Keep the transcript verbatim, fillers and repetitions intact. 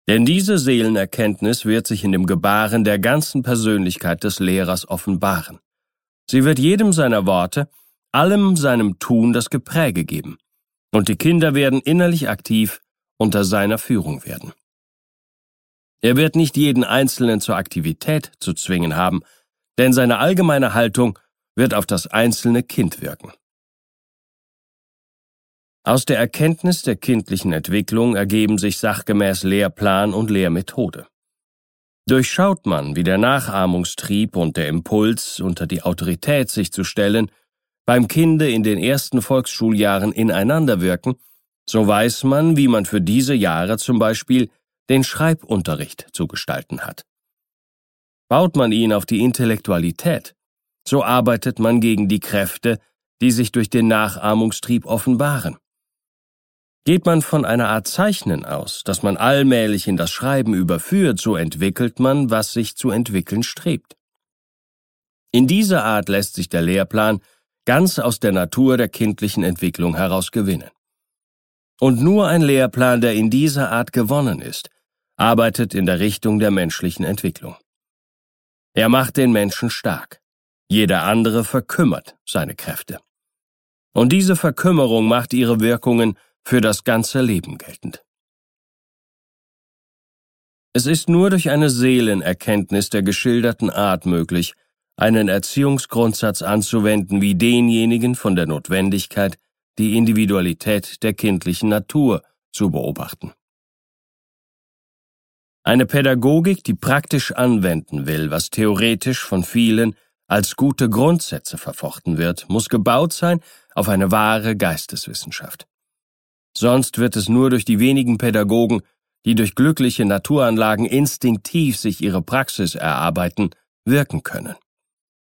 Denn diese Seelenerkenntnis wird sich in dem Gebaren der ganzen Persönlichkeit des Lehrers offenbaren. Sie wird jedem seiner Worte, allem seinem Tun das Gepräge geben, und die Kinder werden innerlich aktiv unter seiner Führung werden. Er wird nicht jeden Einzelnen zur Aktivität zu zwingen haben, denn seine allgemeine Haltung wird auf das einzelne Kind wirken. Aus der Erkenntnis der kindlichen Entwicklung ergeben sich sachgemäß Lehrplan und Lehrmethode. Durchschaut man, wie der Nachahmungstrieb und der Impuls, unter die Autorität sich zu stellen, beim Kinde in den ersten Volksschuljahren ineinander wirken, so weiß man, wie man für diese Jahre zum Beispiel den Schreibunterricht zu gestalten hat. Baut man ihn auf die Intellektualität, so arbeitet man gegen die Kräfte, die sich durch den Nachahmungstrieb offenbaren. Geht man von einer Art Zeichnen aus, das man allmählich in das Schreiben überführt, so entwickelt man, was sich zu entwickeln strebt. In dieser Art lässt sich der Lehrplan ganz aus der Natur der kindlichen Entwicklung heraus gewinnen. Und nur ein Lehrplan, der in dieser Art gewonnen ist, arbeitet in der Richtung der menschlichen Entwicklung. Er macht den Menschen stark. Jeder andere verkümmert seine Kräfte. Und diese Verkümmerung macht ihre Wirkungen für das ganze Leben geltend. Es ist nur durch eine Seelenerkenntnis der geschilderten Art möglich, einen Erziehungsgrundsatz anzuwenden wie denjenigen von der Notwendigkeit, die Individualität der kindlichen Natur zu beobachten. Eine Pädagogik, die praktisch anwenden will, was theoretisch von vielen als gute Grundsätze verfochten wird, muss gebaut sein auf eine wahre Geisteswissenschaft. Sonst wird es nur durch die wenigen Pädagogen, die durch glückliche Naturanlagen instinktiv sich ihre Praxis erarbeiten, wirken können.